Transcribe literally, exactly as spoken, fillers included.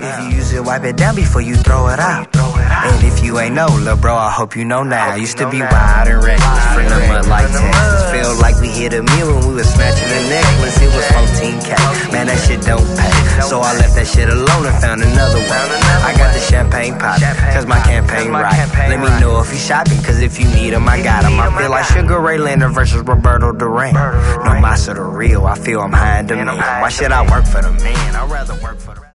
If you use it, wipe it down before you throw it out. And if you ain't know, lil' bro, I hope you know now. Used to be wild and reckless, from the mud like Texas. Feel like we hit a meal when we was snatching a necklace. It was fourteen K, man, that shit don't pay. So I left that shit alone and found another one. I got the champagne pop, cause my campaign right. Let me know if you shopping, cause if you need them, I got them. I feel like Sugar Ray Leonard versus Roberto Duran. No mas of the real, I feel I'm high in demand. Why should I work for the man? I'd rather work for the